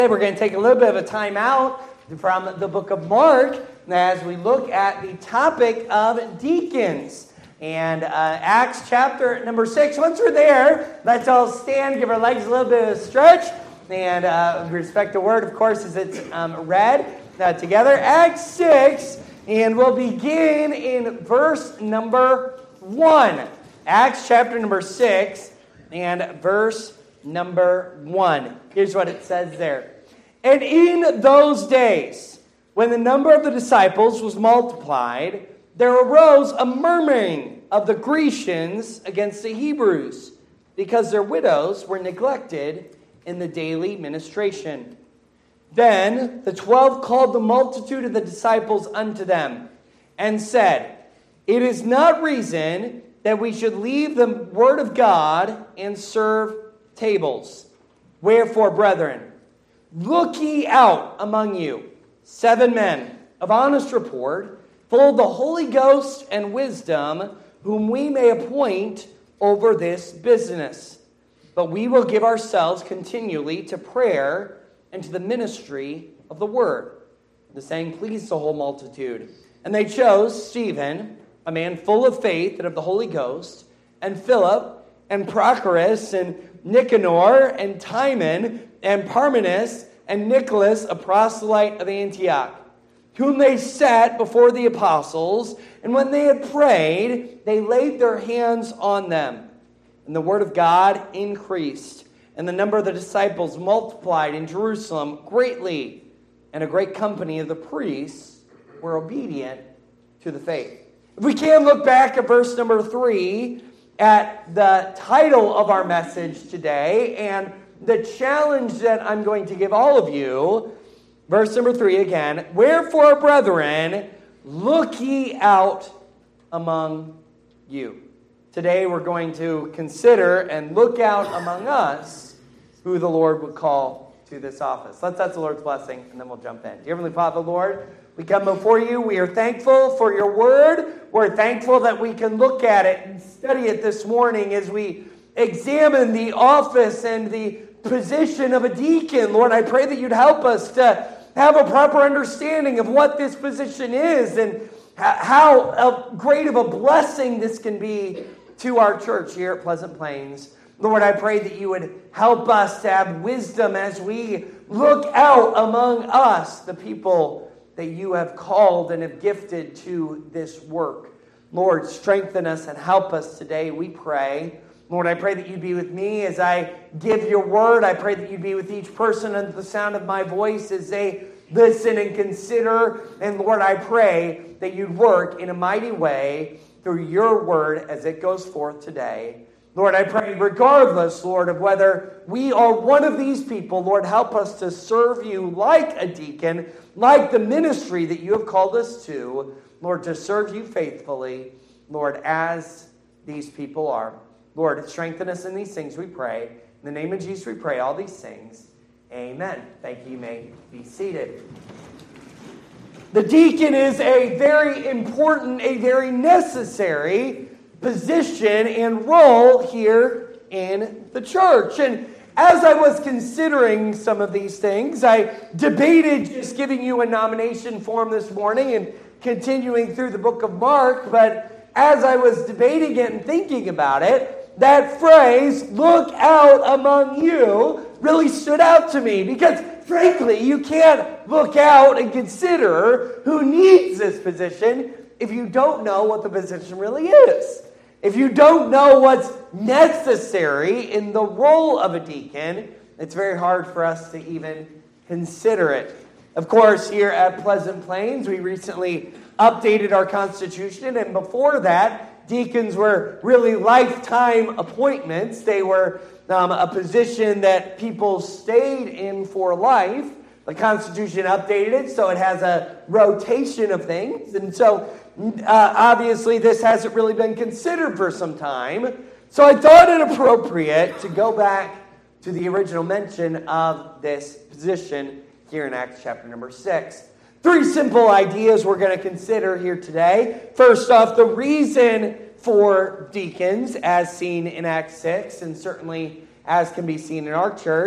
We're going to take a little bit of a time out from the book of Mark as we look at the topic of deacons. And Acts chapter number 6. Once we're there, let's all stand, give our legs a little bit of a stretch, and respect the word, of course, as it's read together. Acts 6, and we'll begin in verse number 1. Acts chapter number 6 and verse number 1. Here's what it says there. And in those days, when the number of the disciples was multiplied, there arose a murmuring of the Grecians against the Hebrews, because their widows were neglected in the daily ministration. Then the 12 called the multitude of the disciples unto them, and said, It is not reason that we should leave the word of God and serve tables. Wherefore, brethren, look ye out among you 7 men of honest report, full of the Holy Ghost and wisdom, whom we may appoint over this business. But we will give ourselves continually to prayer and to the ministry of the word. The saying pleased the whole multitude. And they chose Stephen, a man full of faith and of the Holy Ghost, and Philip, and Prochorus, and Nicanor, and Timon, and Parmenas, and Nicholas, a proselyte of Antioch, whom they set before the apostles. And when they had prayed, they laid their hands on them. And the word of God increased, and the number of the disciples multiplied in Jerusalem greatly, and a great company of the priests were obedient to the faith. If we can look back at verse number 3, at the title of our message today, and the challenge that I'm going to give all of you, verse number 3 again, Wherefore, brethren, look ye out among you. Today we're going to consider and look out among us who the Lord would call to this office. Let's ask the Lord's blessing, and then we'll jump in. Dear Heavenly Father, Lord, we come before you. We are thankful for your word. We're thankful that we can look at it and study it this morning as we examine the office and the position of a deacon. Lord, I pray that you'd help us to have a proper understanding of what this position is and how great of a blessing this can be to our church here at Pleasant Plains. Lord, I pray that you would help us to have wisdom as we look out among us, the people that you have called and have gifted to this work. Lord, strengthen us and help us today, we pray. Lord, I pray that you'd be with me as I give your word. I pray that you'd be with each person under the sound of my voice as they listen and consider. And Lord, I pray that you'd work in a mighty way through your word as it goes forth today. Lord, I pray regardless, Lord, of whether we are one of these people, Lord, help us to serve you like a deacon, like the ministry that you have called us to, Lord, to serve you faithfully, Lord, as these people are. Lord, strengthen us in these things, we pray. In the name of Jesus, we pray all these things. Amen. Thank you. You may be seated. The deacon is a very important, a very necessary position and role here in the church. And as I was considering some of these things, I debated just giving you a nomination form this morning and continuing through the book of Mark. But as I was debating it and thinking about it, that phrase, look out among you, really stood out to me. Because frankly, you can't look out and consider who needs this position if you don't know what the position really is. If you don't know what's necessary in the role of a deacon, it's very hard for us to even consider it. Of course, here at Pleasant Plains, we recently updated our constitution, and before that, deacons were really lifetime appointments. They were a position that people stayed in for life. The Constitution updated it, so it has a rotation of things. And so, obviously, this hasn't really been considered for some time. So I thought it appropriate to go back to the original mention of this position here in Acts chapter number 6. 3 simple ideas we're going to consider here today. First off, the reason for deacons as seen in Acts 6, and certainly as can be seen in our church.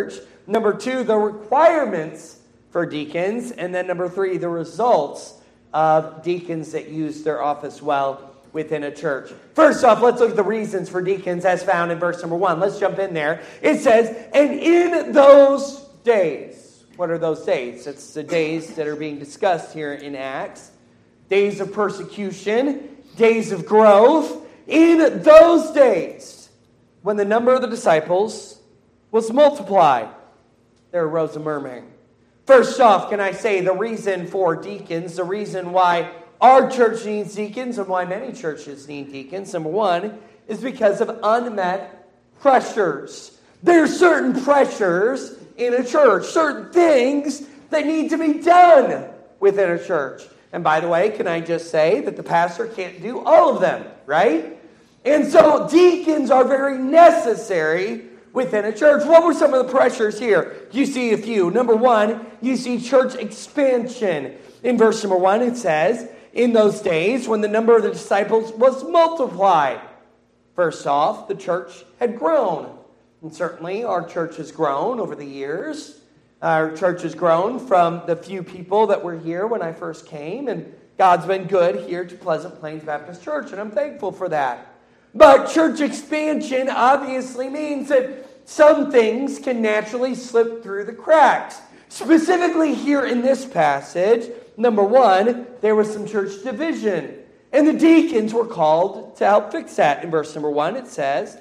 Number 2, the requirements for deacons. And then number 3, the results of deacons that use their office well within a church. First off, let's look at the reasons for deacons as found in verse number 1. Let's jump in there. It says, and in those days. What are those days? It's the days that are being discussed here in Acts. Days of persecution, days of growth. In those days, when the number of the disciples was multiplied, there arose a murmuring. First off, can I say the reason for deacons, the reason why our church needs deacons and why many churches need deacons, number 1, is because of unmet pressures. There are certain pressures in a church, certain things that need to be done within a church. And by the way, can I just say that the pastor can't do all of them, right? And so deacons are very necessary within a church. What were some of the pressures here? You see a few. Number 1, you see church expansion. In verse number 1, it says, in those days when the number of the disciples was multiplied. First off, the church had grown. And certainly our church has grown over the years. Our church has grown from the few people that were here when I first came. And God's been good here to Pleasant Plains Baptist Church. And I'm thankful for that. But church expansion obviously means that some things can naturally slip through the cracks. Specifically here in this passage, number 1, there was some church division. And the deacons were called to help fix that. In verse number 1, it says,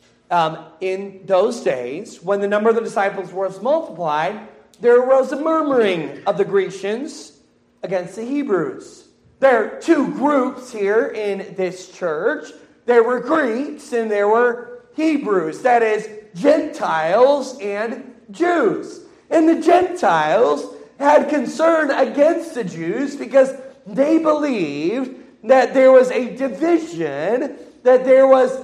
in those days, when the number of the disciples was multiplied, there arose a murmuring of the Grecians against the Hebrews. There are 2 groups here in this church. There were Greeks and there were Hebrews. That is, Gentiles and Jews. And the Gentiles had concern against the Jews because they believed that there was a division, that there was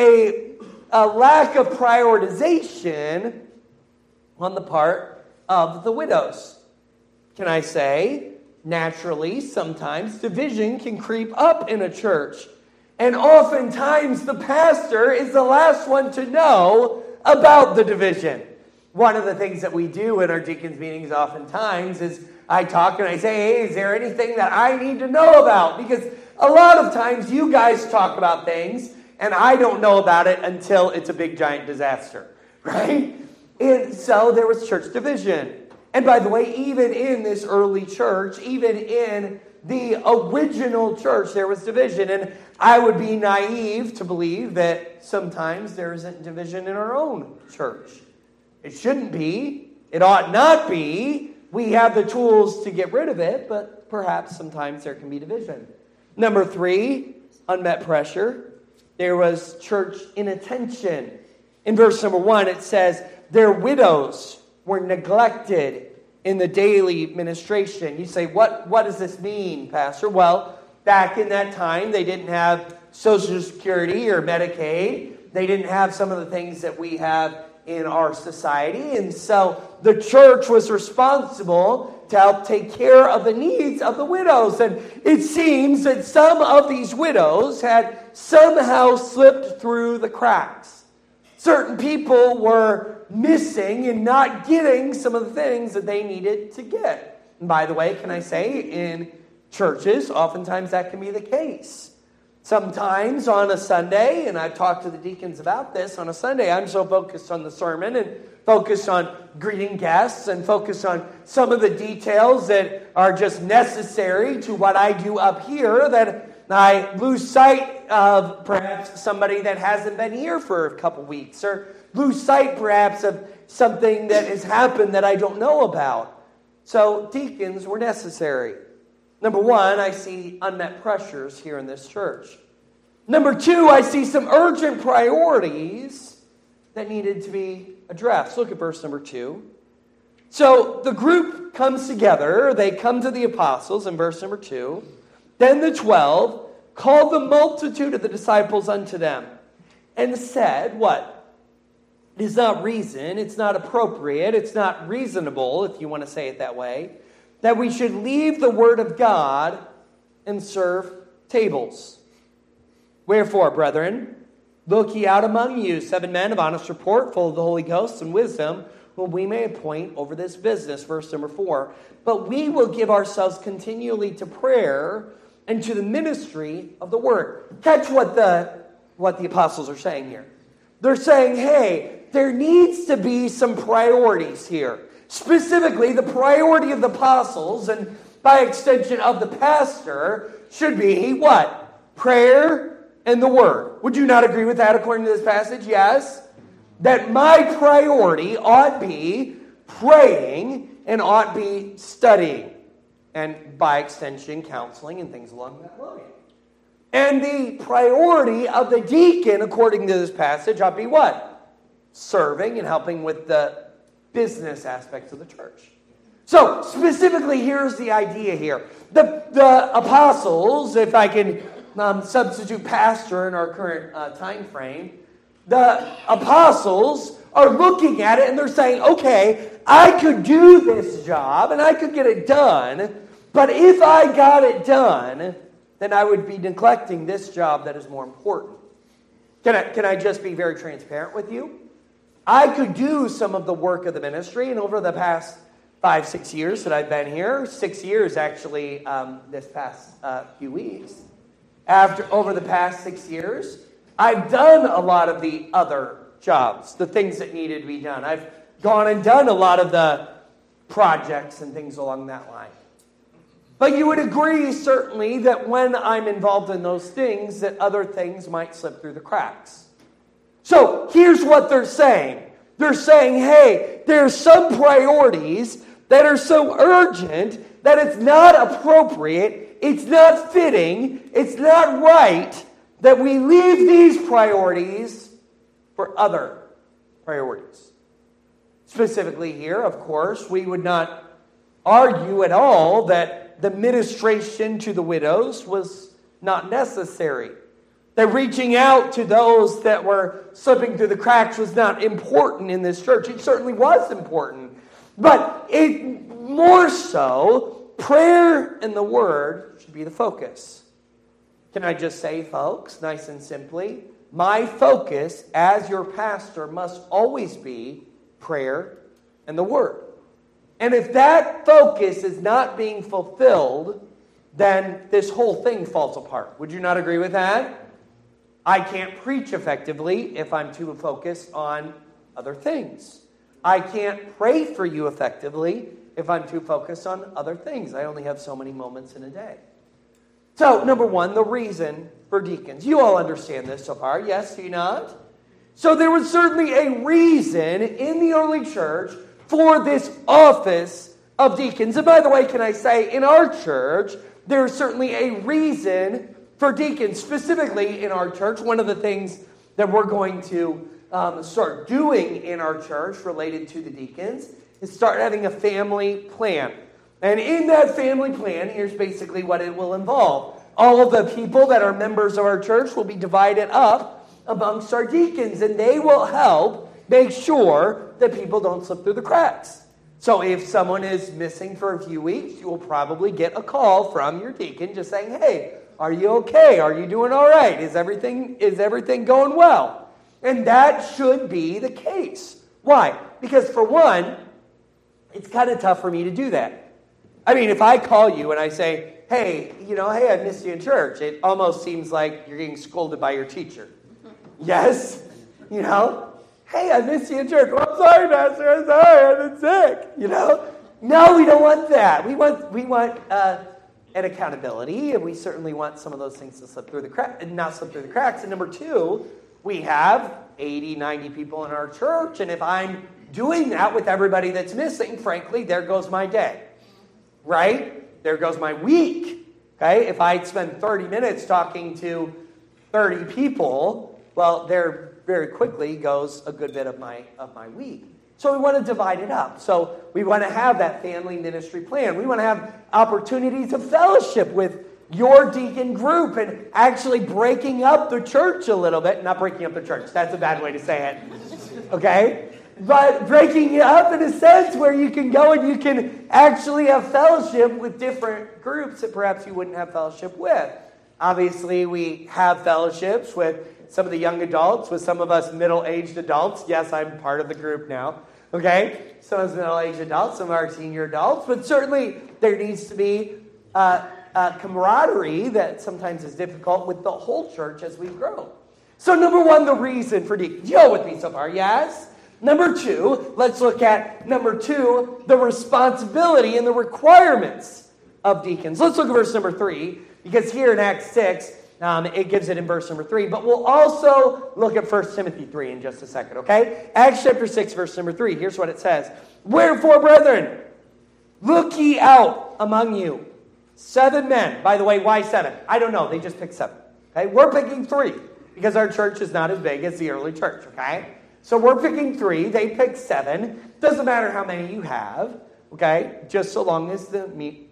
a lack of prioritization on the part of the widows. Can I say, naturally, sometimes division can creep up in a church. And oftentimes the pastor is the last one to know about the division. One of the things that we do in our deacons meetings oftentimes is I talk and I say, hey, is there anything that I need to know about? Because a lot of times you guys talk about things and I don't know about it until it's a big giant disaster, right? And so there was church division. And by the way, even in this early church, even in the original church, there was division. And I would be naive to believe that sometimes there isn't division in our own church. It shouldn't be. It ought not be. We have the tools to get rid of it, but perhaps sometimes there can be division. Number 3, unmet pressure. There was church inattention. In verse number 1, it says, their widows were neglected in the daily ministration. You say, what does this mean, Pastor? Well, back in that time, they didn't have Social Security or Medicaid. They didn't have some of the things that we have in our society. And so the church was responsible to help take care of the needs of the widows. And it seems that some of these widows had somehow slipped through the cracks. Certain people were missing and not getting some of the things that they needed to get. And by the way, can I say, in churches, oftentimes that can be the case. Sometimes on a Sunday, and I've talked to the deacons about this, on a Sunday I'm so focused on the sermon and focused on greeting guests and focused on some of the details that are just necessary to what I do up here that I lose sight of perhaps somebody that hasn't been here for a couple weeks, or lose sight perhaps of something that has happened that I don't know about. So deacons were necessary. Number 1, I see unmet pressures here in this church. Number 2, I see some urgent priorities that needed to be addressed. Look at verse number 2. So the group comes together. They come to the apostles in verse number 2. Then the 12 called the multitude of the disciples unto them and said, what? It is not reason, it's not appropriate, it's not reasonable, if you want to say it that way, that we should leave the word of God and serve tables. Wherefore, brethren, look ye out among you 7 men of honest report, full of the Holy Ghost and wisdom, whom we may appoint over this business, verse number 4. But we will give ourselves continually to prayer and to the ministry of the word. Catch what the apostles are saying here. They're saying, hey, there needs to be some priorities here. Specifically, the priority of the apostles, and by extension of the pastor, should be what? Prayer and the word. Would you not agree with that according to this passage? Yes. That my priority ought be praying and ought be studying. And by extension, counseling and things along that line. And the priority of the deacon, according to this passage, ought to be what? Serving and helping with the business aspects of the church. So, specifically, here's the idea here. The apostles, if I can substitute pastor in our current time frame, the apostles are looking at it and they're saying, okay, I could do this job and I could get it done, but if I got it done, then I would be neglecting this job that is more important. Can I just be very transparent with you? I could do some of the work of the ministry, and over the past 5-6 years that I've been here, 6 years actually this past few weeks, over the past 6 years, I've done a lot of the other jobs, the things that needed to be done. I've gone and done a lot of the projects and things along that line. But you would agree, certainly, that when I'm involved in those things, that other things might slip through the cracks. So, here's what they're saying. They're saying, hey, there's some priorities that are so urgent that it's not appropriate, it's not fitting, it's not right that we leave these priorities for other priorities. Specifically here, of course, we would not argue at all that the ministration to the widows was not necessary. That reaching out to those that were slipping through the cracks was not important in this church. It certainly was important. But more so, prayer and the word should be the focus. Can I just say, folks, nice and simply, my focus as your pastor must always be prayer and the word. And if that focus is not being fulfilled, then this whole thing falls apart. Would you not agree with that? I can't preach effectively if I'm too focused on other things. I can't pray for you effectively if I'm too focused on other things. I only have so many moments in a day. So, number one, the reason for deacons. You all understand this so far, yes, do you not? So there was certainly a reason in the early church for this office of deacons. And by the way, can I say, in our church, there's certainly a reason for deacons. Specifically in our church, one of the things that we're going to start doing in our church related to the deacons is start having a family plan. And in that family plan, here's basically what it will involve. All of the people that are members of our church will be divided up amongst our deacons, and they will help make sure that people don't slip through the cracks. So if someone is missing for a few weeks, you will probably get a call from your deacon just saying, hey, are you okay? Are you doing all right? Is everything going well? And that should be the case. Why? Because for one, it's kind of tough for me to do that. I mean, if I call you and I say, hey, I missed you in church, it almost seems like you're getting scolded by your teacher. Yes? Hey, I missed you in church. Well, I'm sorry, Pastor. I'm sorry. I've been sick. No, we don't want that. We want an accountability, and we certainly want some of those things to slip through the cracks, and not slip through the cracks. And number two, we have 80, 90 people in our church, and if I'm doing that with everybody that's missing, frankly, there goes my day. Right? There goes my week. Okay? If I spend 30 minutes talking to 30 people, well, there very quickly goes a good bit of my week. So we want to divide it up. So we want to have that family ministry plan. We want to have opportunities of fellowship with your deacon group and actually breaking up the church a little bit. Not breaking up the church. That's a bad way to say it. Okay? But breaking it up in a sense where you can go and you can actually have fellowship with different groups that perhaps you wouldn't have fellowship with. Obviously, we have fellowships with some of the young adults, with some of us middle-aged adults. Yes, I'm part of the group now. Okay? Some of us middle-aged adults, some are senior adults, but certainly there needs to be camaraderie that sometimes is difficult with the whole church as we grow. So number one, the reason for deacons. You know with me so far, yes? Number two, let's look at number two, the responsibility and the requirements of deacons. Let's look at verse number 3, because here in Acts 6, it gives it in verse number 3. But we'll also look at 1 Timothy 3 in just a second, okay? Acts chapter 6, verse number 3. Here's what it says. Wherefore, brethren, look ye out among you 7 men. By the way, why 7? I don't know. They just picked 7. Okay? We're picking 3 because our church is not as big as the early church, okay? So we're picking 3. They picked 7. Doesn't matter how many you have, okay? Just so long as the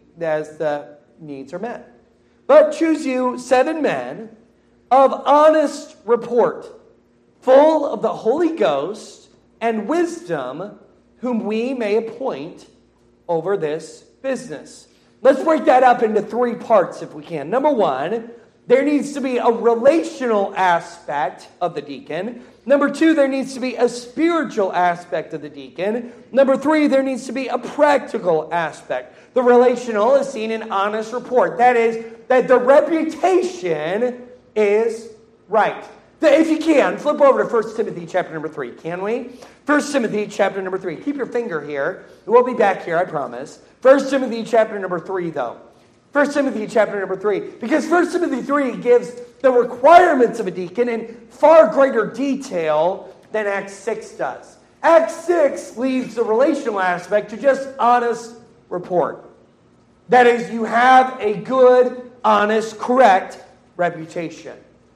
needs are met. But choose you 7 men of honest report, full of the Holy Ghost and wisdom, whom we may appoint over this business. Let's break that up into 3 parts if we can. Number 1, there needs to be a relational aspect of the deacon. Number 2, there needs to be a spiritual aspect of the deacon. Number 3, there needs to be a practical aspect. The relational is seen in honest report. That is, that the reputation is right. If you can, flip over to 1 Timothy chapter number 3, can we? 1 Timothy chapter number 3. Keep your finger here. We'll be back here, I promise. 1 Timothy chapter number 3, though. 1 Timothy chapter number 3. Because 1 Timothy 3 gives the requirements of a deacon in far greater detail than Acts 6 does. Acts 6 leaves the relational aspect to just honest report. That is, you have a good, honest, correct reputation.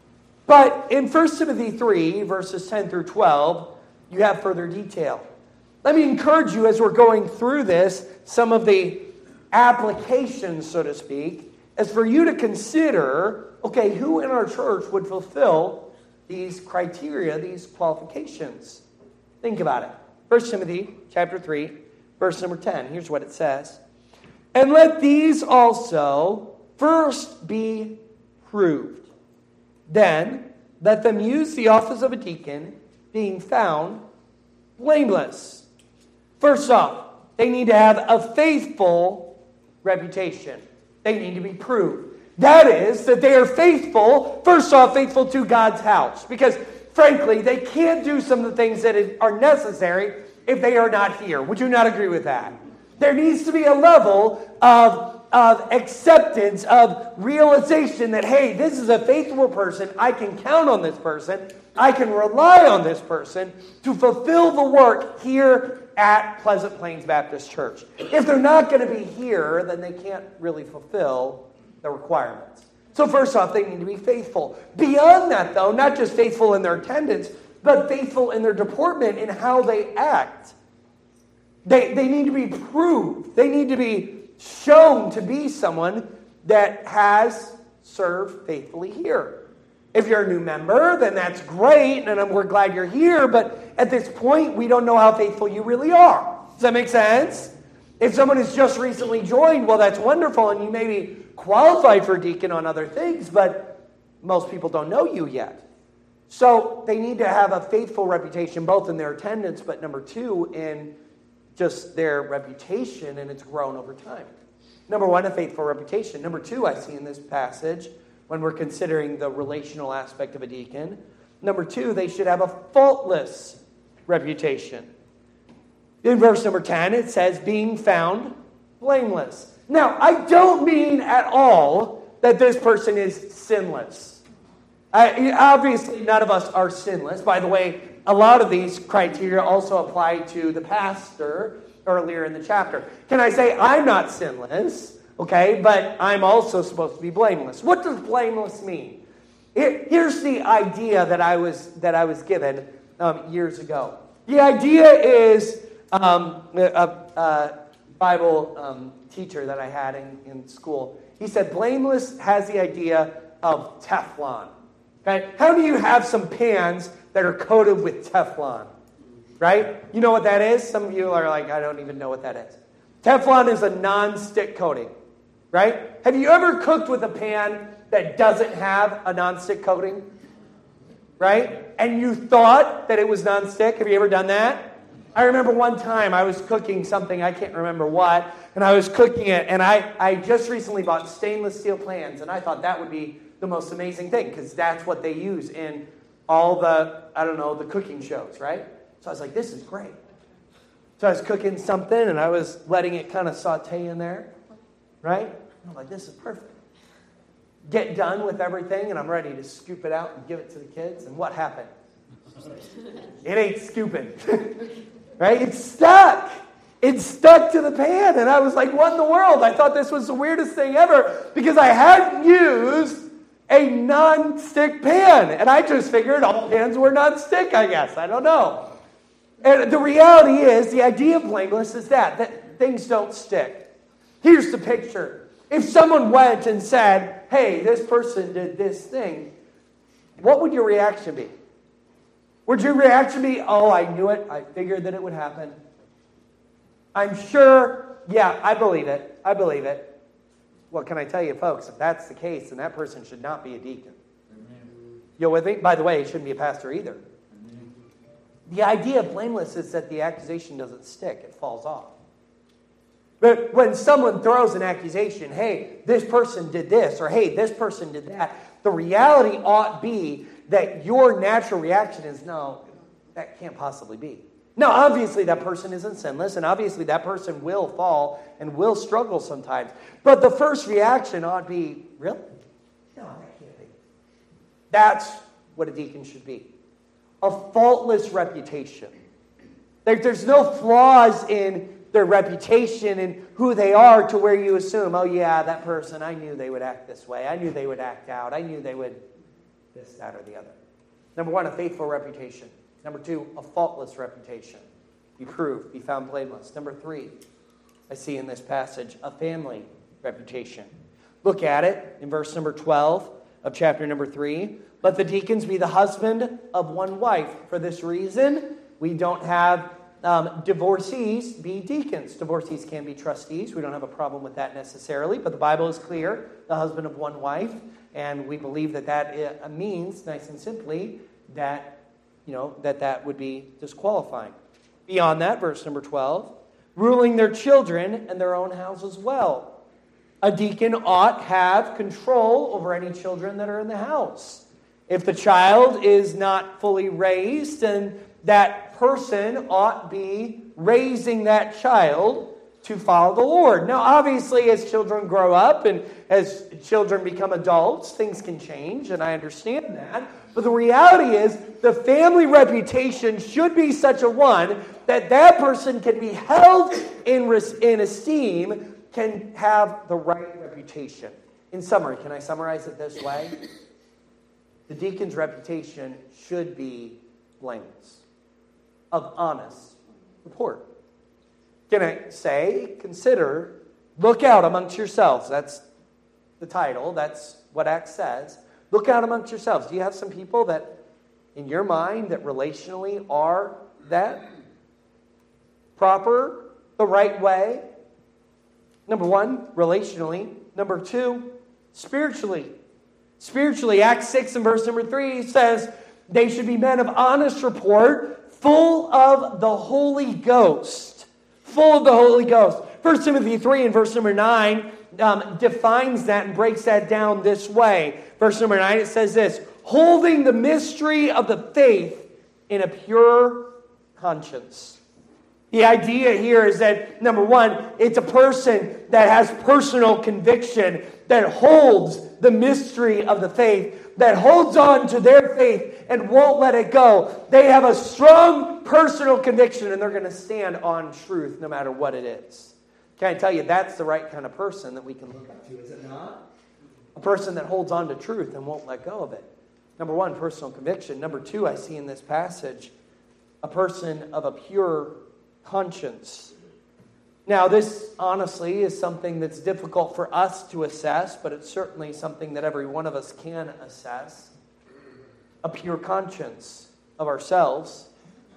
But in 1 Timothy 3, verses 10 through 12, you have further detail. Let me encourage you as we're going through this, some of the applications, so to speak, as for you to consider, okay, who in our church would fulfill these criteria, these qualifications? Think about it. 1 Timothy chapter 3, verse number 10. Here's what it says. And let these also first be proved. Then let them use the office of a deacon, being found blameless. First off, they need to have a faithful reputation. They need to be proved. That is, that they are faithful, first off, faithful to God's house. Because, frankly, they can't do some of the things that are necessary if they are not here. Would you not agree with that? There needs to be a level of acceptance, of realization that, hey, this is a faithful person. I can count on this person. I can rely on this person to fulfill the work here at Pleasant Plains Baptist Church. If they're not going to be here, then they can't really fulfill the requirements. So first off, they need to be faithful. Beyond that, though, not just faithful in their attendance, but faithful in their deportment, in how they act. They need to be proved. They need to be shown to be someone that has served faithfully here. If you're a new member, then that's great, and we're glad you're here, but at this point, we don't know how faithful you really are. Does that make sense? If someone has just recently joined, well, that's wonderful, and you may be qualified for deacon on other things, but most people don't know you yet. So they need to have a faithful reputation, both in their attendance, but number 2, in just their reputation, and it's grown over time. Number 1, a faithful reputation. Number 2, I see in this passage, when we're considering the relational aspect of a deacon, number 2, they should have a faultless reputation. In verse number 10, it says, being found blameless. Now, I don't mean at all that this person is sinless. Obviously, none of us are sinless. By the way, a lot of these criteria also apply to the pastor earlier in the chapter. Can I say, I'm not sinless, okay, but I'm also supposed to be blameless. What does blameless mean? Here's the idea that I was given years ago. The idea is a Bible teacher that I had in school. He said blameless has the idea of Teflon. Okay? How do you have some pans that are coated with Teflon? Right? You know what that is? Some of you are like, I don't even know what that is. Teflon is a non-stick coating. Right? Have you ever cooked with a pan that doesn't have a non-stick coating? Right? And you thought that it was non-stick? Have you ever done that? I remember one time I was cooking something, I can't remember what, and I was cooking it, and I just recently bought stainless steel pans, and I thought that would be the most amazing thing, because that's what they use in all the, the cooking shows, right? So I was like, this is great. So I was cooking something, and I was letting it kind of saute in there, right? And I'm like, this is perfect. Get done with everything, and I'm ready to scoop it out and give it to the kids, and what happened? It ain't scooping. Right? It's stuck. It's stuck to the pan. And I was like, what in the world? I thought this was the weirdest thing ever because I hadn't used a non-stick pan. And I just figured all pans were non-stick, I guess. I don't know. And the reality is, the idea of blameless is that things don't stick. Here's the picture. If someone went and said, hey, this person did this thing, what would your reaction be? Would your reaction be, oh, I knew it. I figured that it would happen. I'm sure, yeah, I believe it. I believe it. What can I tell you, folks? If that's the case, then that person should not be a deacon. Amen. You with me? By the way, he shouldn't be a pastor either. Amen. The idea of blameless is that the accusation doesn't stick. It falls off. But when someone throws an accusation, hey, this person did this, or hey, this person did that, the reality ought be that your natural reaction is, no, that can't possibly be. Now, obviously that person isn't sinless, and obviously that person will fall and will struggle sometimes. But the first reaction ought to be, really? No, that can't be. That's what a deacon should be. A faultless reputation. There's no flaws in their reputation and who they are to where you assume, oh yeah, that person, I knew they would act this way. I knew they would act out. I knew they would this, that, or the other. Number one, a faithful reputation. Number two, a faultless reputation. Be proved, be found blameless. Number three, I see in this passage, a family reputation. Look at it in verse number 12 of chapter number 3. Let the deacons be the husband of one wife. For this reason, we don't have divorcees be deacons. Divorcees can be trustees. We don't have a problem with that necessarily, but the Bible is clear, the husband of one wife, and we believe that means, nice and simply, that that would be disqualifying. Beyond that, verse number 12, ruling their children and their own house as well. A deacon ought have control over any children that are in the house. If the child is not fully raised, then that person ought be raising that child to follow the Lord. Now, obviously, as children grow up and as children become adults, things can change, and I understand that. But the reality is, the family reputation should be such a one that that person can be held in esteem, can have the right reputation. In summary, can I summarize it this way? The deacon's reputation should be blameless, of honest report. Can I say, consider, look out amongst yourselves. That's the title. That's what Acts says. Look out amongst yourselves. Do you have some people that, in your mind, that relationally are that? Proper, the right way? Number one, relationally. Number two, spiritually. Spiritually, Acts 6 and verse number 3 says, they should be men of honest report, full of the Holy Ghost. Full of the Holy Ghost. 1 Timothy 3 and verse number 9 defines that and breaks that down this way. Verse number 9, it says this, holding the mystery of the faith in a pure conscience. The idea here is that, number one, it's a person that has personal conviction, that holds the mystery of the faith, that holds on to their faith and won't let it go. They have a strong personal conviction and they're going to stand on truth no matter what it is. Can I tell you, that's the right kind of person that we can look up to, is it not? A person that holds on to truth and won't let go of it. Number one, personal conviction. Number two, I see in this passage, a person of a pure conscience. Now, this honestly is something that's difficult for us to assess, but it's certainly something that every one of us can assess. A pure conscience of ourselves.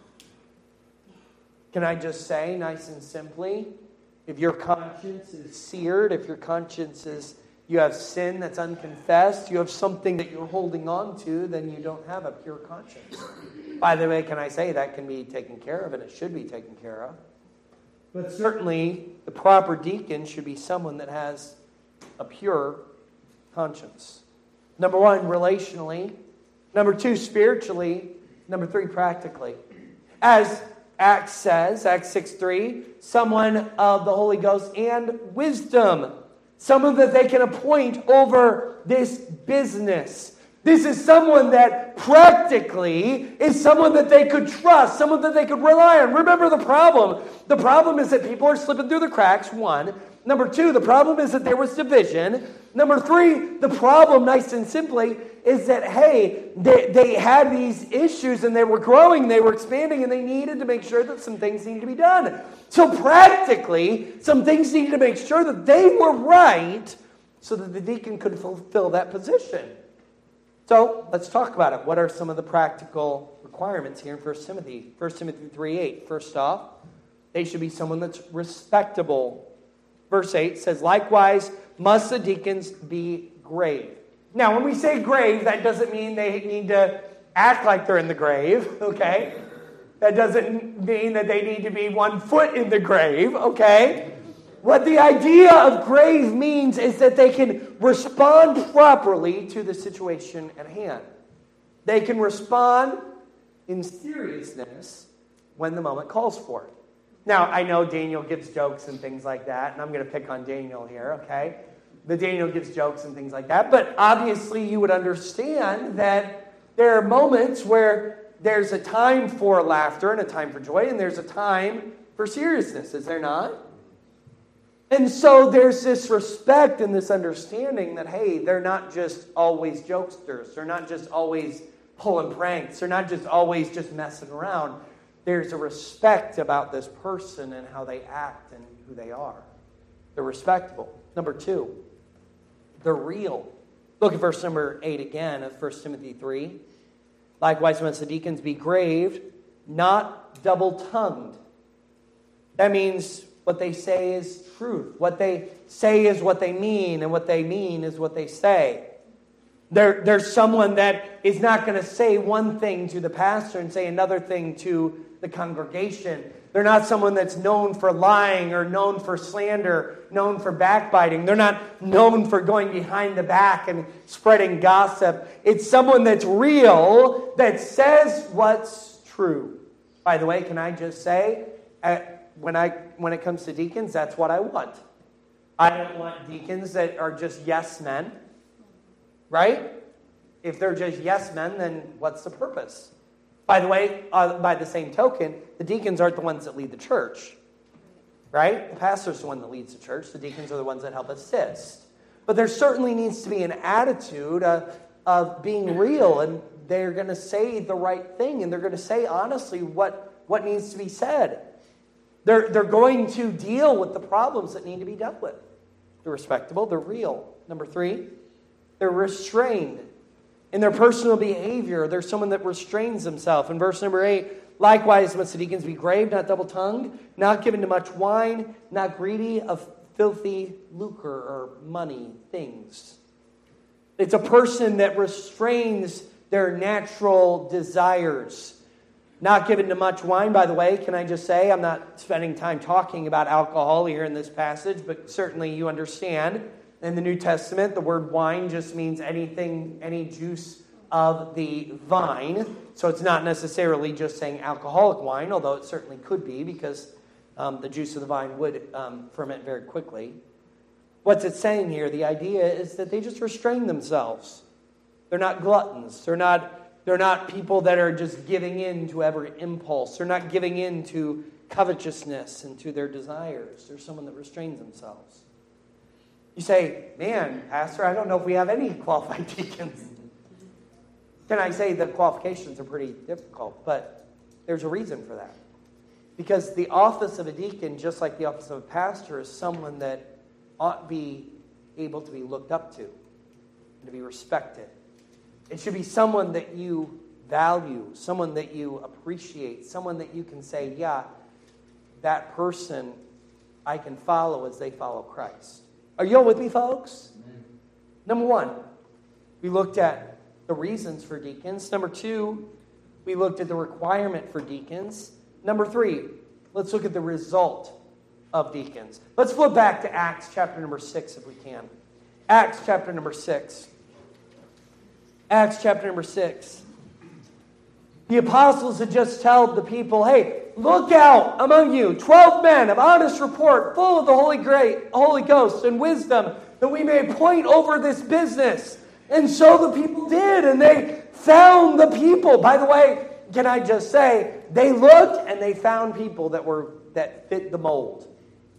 Can I just say, nice and simply, if your conscience is seared, if your conscience is, you have sin that's unconfessed, you have something that you're holding on to, then you don't have a pure conscience. By the way, can I say that can be taken care of, and it should be taken care of. But certainly, the proper deacon should be someone that has a pure conscience. Number one, relationally. Number two, spiritually. Number three, practically. As Acts says, Acts 6:3, someone of the Holy Ghost and wisdom. Someone that they can appoint over this business. This is someone that practically is someone that they could trust, someone that they could rely on. Remember the problem. The problem is that people are slipping through the cracks, one. Number two, the problem is that there was division. Number three, the problem, nice and simply, is that, hey, they had these issues and they were growing, they were expanding, and they needed to make sure that some things needed to be done. So practically, some things needed to make sure that they were right so that the deacon could fulfill that position. So let's talk about it. What are some of the practical requirements here in 1 Timothy? 1 Timothy 3:8. First off, they should be someone that's respectable. Verse 8 says, likewise, must the deacons be grave. Now, when we say grave, that doesn't mean they need to act like they're in the grave, okay? That doesn't mean that they need to be 1 foot in the grave, okay? What the idea of grave means is that they can respond properly to the situation at hand. They can respond in seriousness when the moment calls for it. Now, I know Daniel gives jokes and things like that, and I'm going to pick on Daniel here, okay? But Daniel gives jokes and things like that, but obviously you would understand that there are moments where there's a time for laughter and a time for joy, and there's a time for seriousness, is there not? And so there's this respect and this understanding that, hey, they're not just always jokesters. They're not just always pulling pranks. They're not just always just messing around. There's a respect about this person and how they act and who they are. They're respectable. Number two, they're real. Look at verse number 8 again of 1 Timothy 3. Likewise, must the deacons be grave, not double-tongued. That means what they say is truth. What they say is what they mean, and what they mean is what they say. There's someone that is not going to say one thing to the pastor and say another thing to the congregation. They're not someone that's known for lying or known for slander, known for backbiting. They're not known for going behind the back and spreading gossip. It's someone that's real, that says what's true. By the way, can I just say, when it comes to deacons, that's what I want. I don't want deacons that are just yes men. Right? If they're just yes men, then what's the purpose? By the way, by the same token, the deacons aren't the ones that lead the church. Right? The pastor's the one that leads the church. The deacons are the ones that help assist. But there certainly needs to be an attitude of being real, and they're going to say the right thing, and they're going to say honestly what needs to be said. They're going to deal with the problems that need to be dealt with. They're respectable. They're real. Number 3, they're restrained in their personal behavior. They're someone that restrains himself. In verse number 8, likewise must the deacons be grave, not double-tongued, not given to much wine, not greedy of filthy lucre or money, things. It's a person that restrains their natural desires. Not given to much wine, by the way, can I just say, I'm not spending time talking about alcohol here in this passage, but certainly you understand. In the New Testament, the word wine just means anything, any juice of the vine. So it's not necessarily just saying alcoholic wine, although it certainly could be, because the juice of the vine would ferment very quickly. What's it saying here? The idea is that they just restrain themselves. They're not gluttons. They're not people that are just giving in to every impulse. They're not giving in to covetousness and to their desires. They're someone that restrains themselves. You say, man, Pastor, I don't know if we have any qualified deacons. Can I say the qualifications are pretty difficult, but there's a reason for that. Because the office of a deacon, just like the office of a pastor, is someone that ought to be able to be looked up to and to be respected. It should be someone that you value, someone that you appreciate, someone that you can say, yeah, that person I can follow as they follow Christ. Are you all with me, folks? Amen. Number 1, we looked at the reasons for deacons. Number 2, We looked at the requirement for deacons. Number 3, let's look at the result of deacons. Let's flip back to Acts chapter number 6 if we can. Acts chapter number 6. Acts chapter number 6. The apostles had just told the people, hey, look out among you, 12 men of honest report, full of the Holy Ghost and wisdom, that we may appoint over this business. And so the people did, and they found the people. By the way, can I just say, they looked and they found people that fit the mold.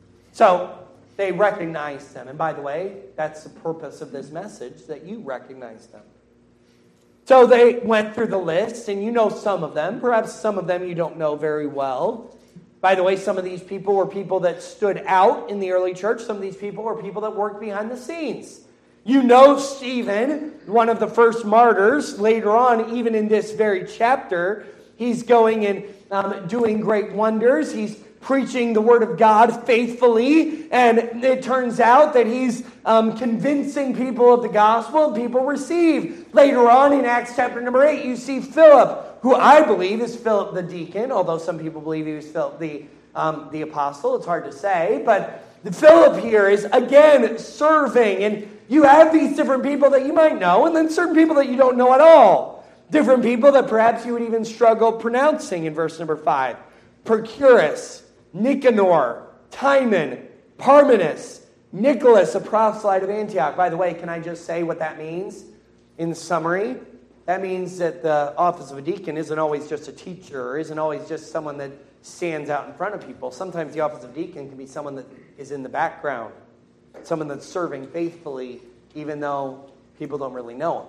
So they recognized them. And by the way, that's the purpose of this message, that you recognize them. So they went through the list, and you know some of them. Perhaps some of them you don't know very well. By the way, some of these people were people that stood out in the early church. Some of these people were people that worked behind the scenes. You know Stephen, one of the first martyrs. Later on, even in this very chapter, he's going and doing great wonders. He's preaching the word of God faithfully, and it turns out that he's convincing people of the gospel, and people receive. Later on in Acts chapter number 8, you see Philip, who I believe is Philip the deacon, although some people believe he was Philip the apostle. It's hard to say, but Philip here is again serving, and you have these different people that you might know, and then certain people that you don't know at all. Different people that perhaps you would even struggle pronouncing in verse number 5. Procurus, Nicanor, Timon, Parmenas, Nicholas, a proselyte of Antioch. By the way, can I just say what that means in summary? That means that the office of a deacon isn't always just a teacher, or isn't always just someone that stands out in front of people. Sometimes the office of deacon can be someone that is in the background, someone that's serving faithfully, even though people don't really know him.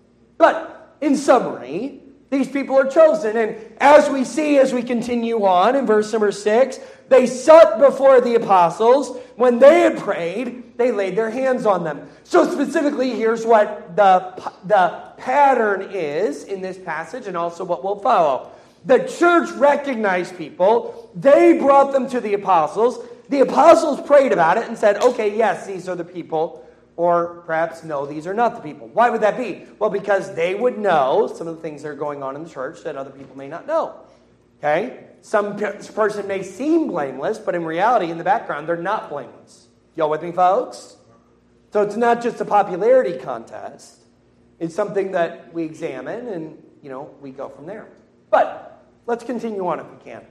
But in summary, these people are chosen. And as we see, as we continue on in verse number 6, they sat before the apostles. When they had prayed, they laid their hands on them. So specifically, here's what the pattern is in this passage, and also what we'll follow. The church recognized people. They brought them to the apostles. The apostles prayed about it and said, okay, yes, these are the people. Or perhaps, no, these are not the people. Why would that be? Well, because they would know some of the things that are going on in the church that other people may not know. Okay? Some person may seem blameless, but in reality, in the background, they're not blameless. Y'all with me, folks? So it's not just a popularity contest. It's something that we examine and, we go from there. But let's continue on if we can.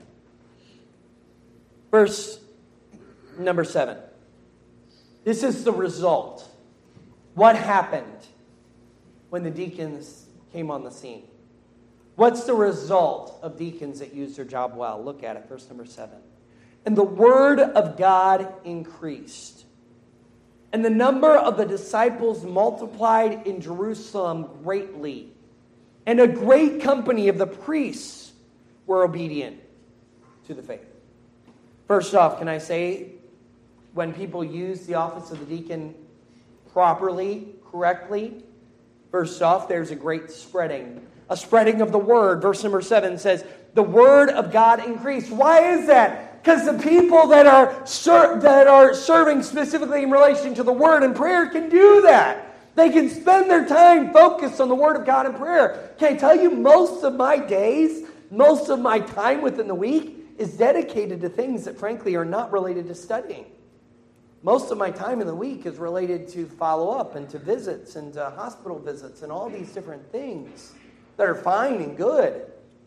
Verse number 7. This is the result. What happened when the deacons came on the scene? What's the result of deacons that use their job well? Look at it, verse number 7. And the word of God increased, and the number of the disciples multiplied in Jerusalem greatly, and a great company of the priests were obedient to the faith. First off, can I say, when people use the office of the deacon properly, correctly, first off, there's a great spreading. A spreading of the word. Verse number 7 says, the word of God increased. Why is that? Because the people that are serving specifically in relation to the word and prayer can do that. They can spend their time focused on the word of God and prayer. Can I tell you, most of my days, most of my time within the week is dedicated to things that frankly are not related to studying. Most of my time in the week is related to follow-up and to visits and to hospital visits and all these different things that are fine and good.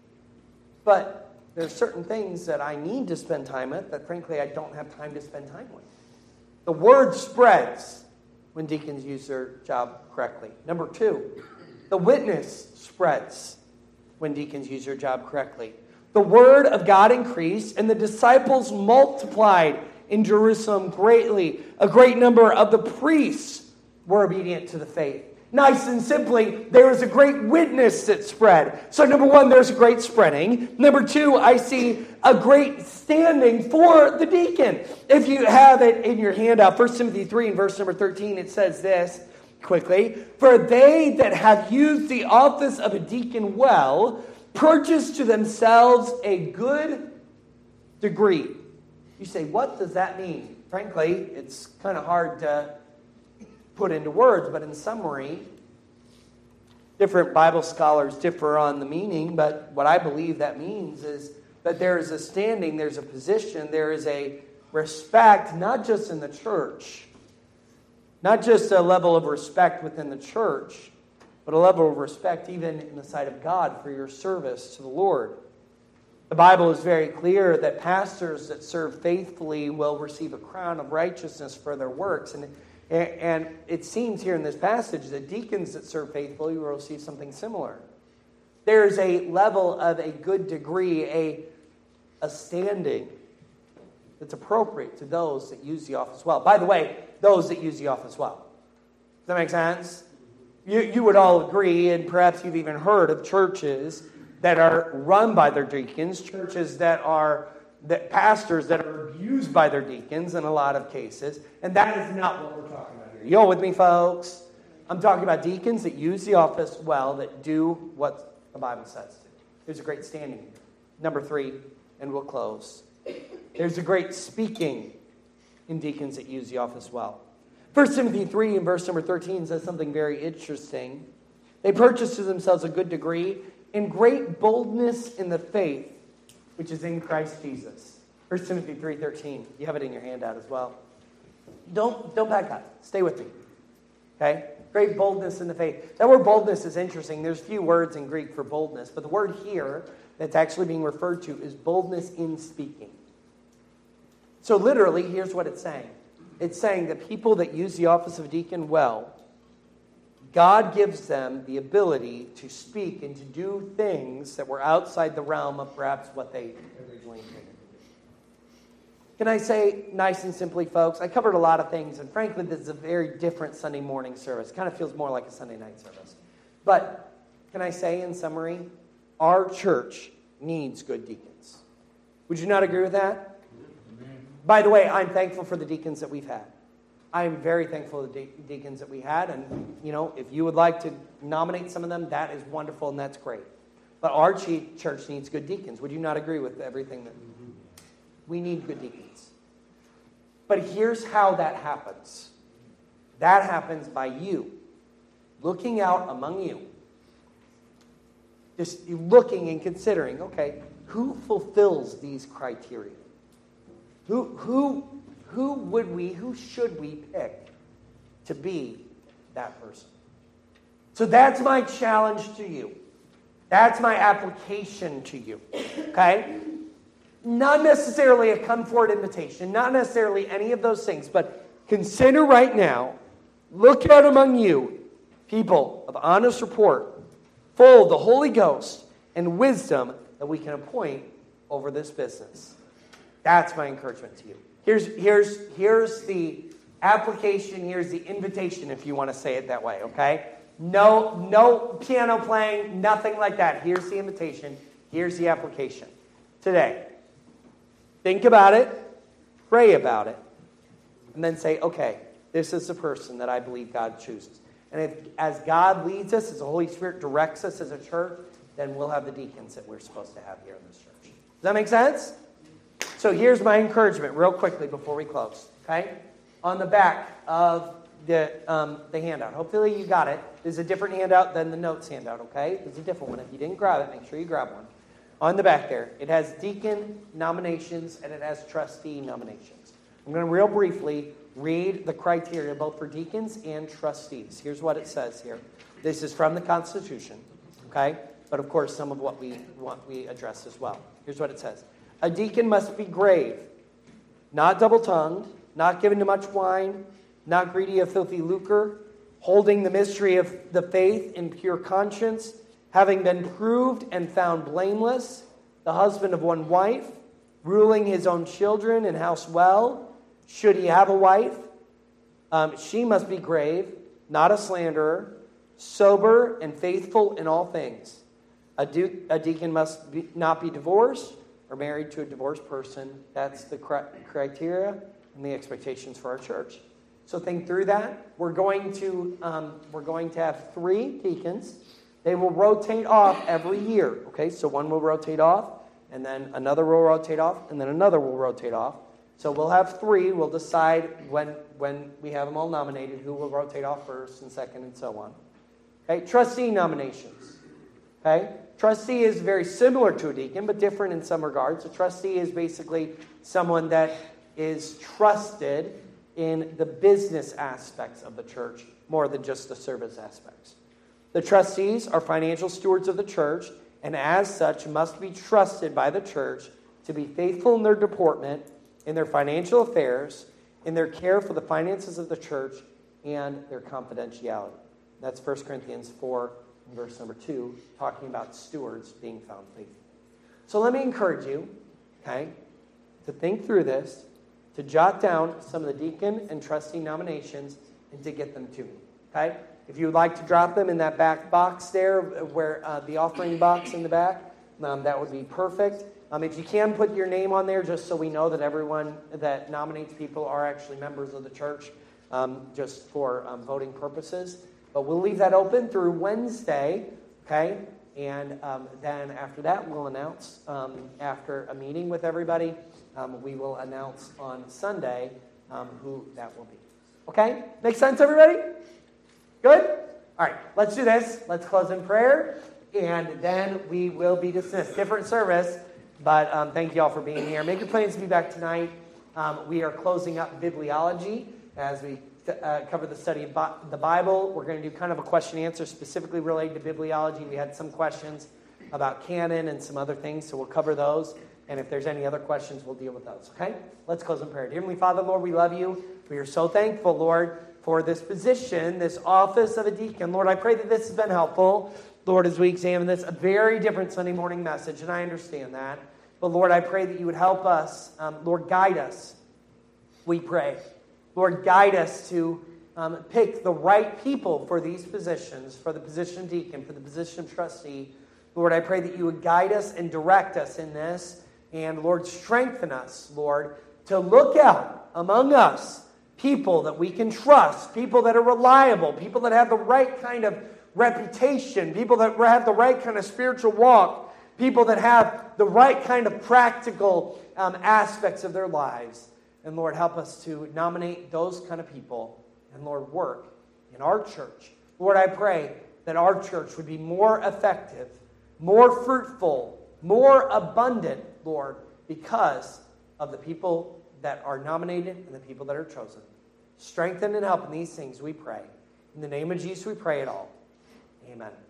But there are certain things that I need to spend time with that frankly I don't have time to spend time with. The word spreads when deacons use their job correctly. Number 2, the witness spreads when deacons use their job correctly. The word of God increased and the disciples multiplied in Jerusalem greatly. A great number of the priests were obedient to the faith. Nice and simply, there was a great witness that spread. So number 1, there's a great spreading. Number 2, I see a great standing for the deacon. If you have it in your handout, 1 Timothy 3 and verse number 13, it says this quickly. For they that have used the office of a deacon well, purchase to themselves a good degree. You say, what does that mean? Frankly, it's kind of hard to put into words, but in summary, Different Bible scholars differ on the meaning, but what I believe that means is that there is a standing, there's a position, there is a respect, not just in the church, not just a level of respect within the church, but a level of respect even in the sight of God for your service to the Lord. The Bible is very clear that pastors that serve faithfully will receive a crown of righteousness for their works. And it seems here in this passage that deacons that serve faithfully will receive something similar. There is a level of a good degree, a standing that's appropriate to those that use the office well. By the way, those that use the office well. Does that make sense? You would all agree, and perhaps you've even heard of churches that are run by their deacons, churches that pastors that are abused by their deacons in a lot of cases, and that is not what we're talking about here. You all with me, folks? I'm talking about deacons that use the office well, that do what the Bible says to. There's a great standing here. Number 3, and we'll close. There's a great speaking in deacons that use the office well. 1 Timothy 3 and verse number 13 says something very interesting. They purchase to themselves a good degree and great boldness in the faith, which is in Christ Jesus. 1 Timothy 3:13. You have it in your handout as well. Don't back up. Stay with me. Okay? Great boldness in the faith. That word boldness is interesting. There's few words in Greek for boldness, but the word here that's actually being referred to is boldness in speaking. So literally, here's what it's saying. It's saying that people that use the office of deacon well, God gives them the ability to speak and to do things that were outside the realm of perhaps what they originally intended to do. Can I say nice and simply, folks, I covered a lot of things, and frankly, this is a very different Sunday morning service. It kind of feels more like a Sunday night service. But can I say in summary, our church needs good deacons. Would you not agree with that? By the way, I'm thankful for the deacons that we've had. I am very thankful for the deacons that we had. And, if you would like to nominate some of them, that is wonderful and that's great. But our church needs good deacons. Would you not agree with everything that we need good deacons? But here's how that happens. That happens by you looking out among you. Just looking and considering, okay, who fulfills these criteria? Who should we pick to be that person? So that's my challenge to you. That's my application to you. Okay? Not necessarily a come forward invitation, not necessarily any of those things, but consider right now, look out among you, people of honest report, full of the Holy Ghost and wisdom that we can appoint over this business. That's my encouragement to you. Here's the application, here's the invitation, if you want to say it that way, okay? No piano playing, nothing like that. Here's the invitation, here's the application. Today, think about it, pray about it, and then say, okay, this is the person that I believe God chooses. And as God leads us, as the Holy Spirit directs us as a church, then we'll have the deacons that we're supposed to have here in this church. Does that make sense? So here's my encouragement real quickly before we close, okay? On the back of the handout. Hopefully you got it. There's a different handout than the notes handout, okay? There's a different one. If you didn't grab it, make sure you grab one. On the back there, it has deacon nominations and it has trustee nominations. I'm going to real briefly read the criteria both for deacons and trustees. Here's what it says here. This is from the Constitution, okay? But of course, some of what we address as well. Here's what it says. A deacon must be grave, not double-tongued, not given to much wine, not greedy of filthy lucre, holding the mystery of the faith in pure conscience, having been proved and found blameless, the husband of one wife, ruling his own children and house well. Should he have a wife, she must be grave, not a slanderer, sober and faithful in all things. A deacon must not be divorced or married to a divorced person. That's the criteria and the expectations for our church. So think through that. We're going to have 3 deacons. They will rotate off every year. Okay, so one will rotate off, and then another will rotate off, and then another will rotate off. So we'll have 3. We'll decide when we have them all nominated who will rotate off first and second and so on. Okay, trustee nominations. Okay, trustee is very similar to a deacon, but different in some regards. A trustee is basically someone that is trusted in the business aspects of the church more than just the service aspects. The trustees are financial stewards of the church, and as such must be trusted by the church to be faithful in their deportment, in their financial affairs, in their care for the finances of the church, and their confidentiality. That's 1 Corinthians 4, verse number 2, talking about stewards being found faithful. So let me encourage you, okay, to think through this, to jot down some of the deacon and trustee nominations, and to get them to me, okay? If you would like to drop them in that back box there, where the offering box in the back, that would be perfect. If you can put your name on there, just so we know that everyone that nominates people are actually members of the church, just for voting purposes. But we'll leave that open through Wednesday, okay? And then after that, we'll announce, after a meeting with everybody, we will announce on Sunday who that will be. Okay? Make sense, everybody? Good? All right, let's do this. Let's close in prayer, and then we will be dismissed. Different service, but thank you all for being here. Make your plans to be back tonight. We are closing up bibliology as we cover the study of the Bible. We're going to do kind of a question and answer specifically related to bibliology. We had some questions about canon and some other things, so we'll cover those. And if there's any other questions, we'll deal with those, okay? Let's close in prayer. Dear Heavenly Father, Lord, we love you. We are so thankful, Lord, for this position, this office of a deacon. Lord, I pray that this has been helpful. Lord, as we examine this, a very different Sunday morning message, and I understand that. But Lord, I pray that you would help us. Lord, guide us, we pray. Lord, guide us to pick the right people for these positions, for the position of deacon, for the position of trustee. Lord, I pray that you would guide us and direct us in this. And Lord, strengthen us, Lord, to look out among us people that we can trust, people that are reliable, people that have the right kind of reputation, people that have the right kind of spiritual walk, people that have the right kind of practical aspects of their lives. And Lord, help us to nominate those kind of people and, Lord, work in our church. Lord, I pray that our church would be more effective, more fruitful, more abundant, Lord, because of the people that are nominated and the people that are chosen. Strengthen and help in these things, we pray. In the name of Jesus, we pray it all. Amen.